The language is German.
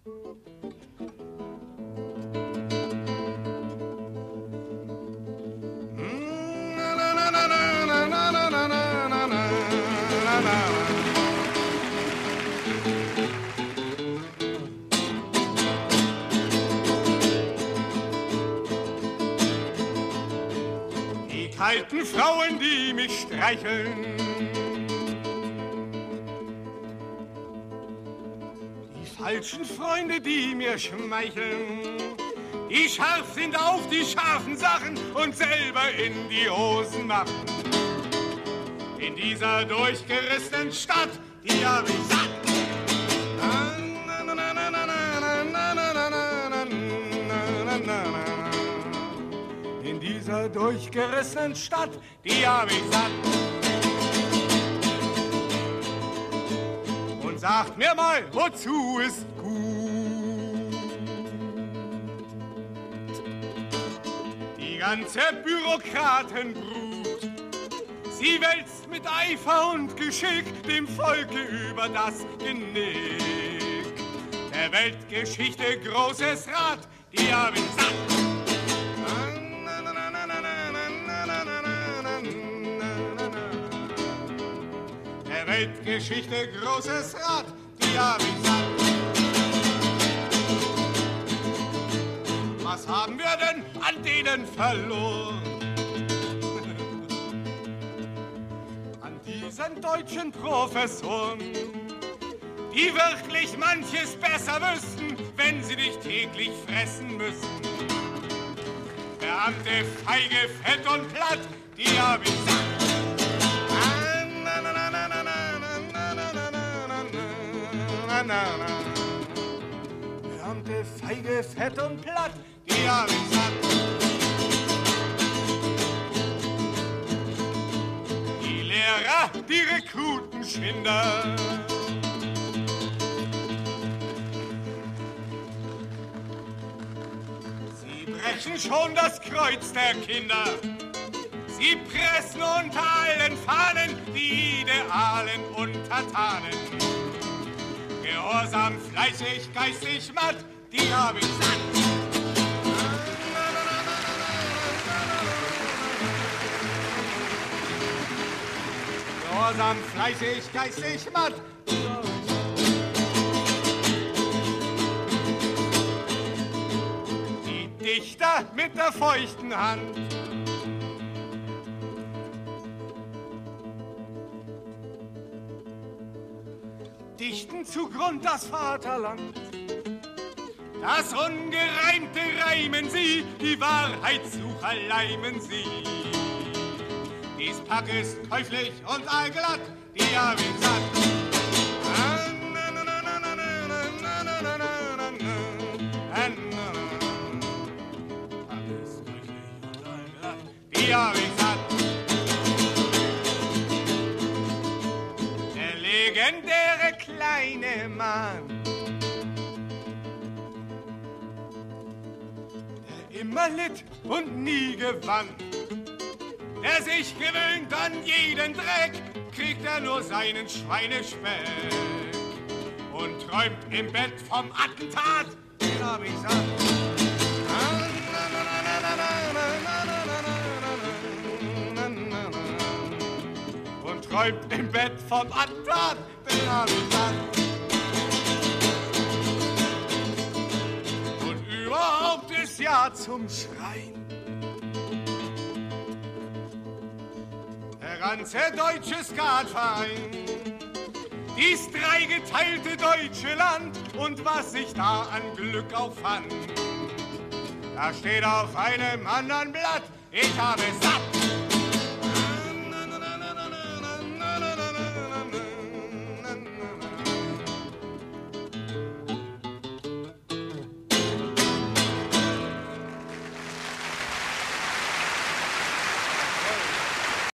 Die kalten Frauen, die mich streicheln, die falschen Freunde, die mir schmeicheln, die scharf sind auf die scharfen Sachen und selber in die Hosen machen. In dieser durchgerissenen Stadt, die hab ich satt. In dieser durchgerissenen Stadt, die hab ich satt. Und sagt mir mal, wozu ist gut? Die ganze Bürokratenbrut, sie wälzt mit Eifer und Geschick dem Volke über das Genick. Der Weltgeschichte großes Rad, die hab ich satt. Der Weltgeschichte großes Rad, die hab ich satt. Was haben wir denn an denen verloren? An diesen deutschen Professoren, die wirklich manches besser wüssten, wenn sie nicht täglich fressen müssen. Beamte, feige, fett und platt, die hab ich satt. Beamte, feige, fett und platt, die hab ich satt. Die Lehrer, die Rekrutenschinder, sie brechen schon das Kreuz der Kinder. Sie pressen unter allen Fahnen die idealen Untertanen. Gehorsam, fleißig, geistig, matt, die hab ich satt. Gehorsam, fleißig, geistig, matt, die hab ich satt. Die Dichter mit der feuchten Hand, dichten zugrund das Vaterland. Das Ungereimte reimen sie, die Wahrheitssucher leimen sie. Dies Pack ist käuflich und allglatt, die hab ich satt. Pack ist käuflich und allglatt, die hab ich satt. Der legendäre kleine Mann, der immer litt und nie gewann, der sich gewöhnt an jeden Dreck, kriegt er nur seinen Schweinespeck und träumt im Bett vom Attentat, den hab ich satt. Und träumt im Bett vom Attentat, den hab ich satt. Und überhaupt ist ja zum Schreien. Der ganze deutsche Skatverein, dies dreigeteilte deutsche Land und was sich da an Glück auffand, da steht auf einem anderen Blatt, ich habe satt.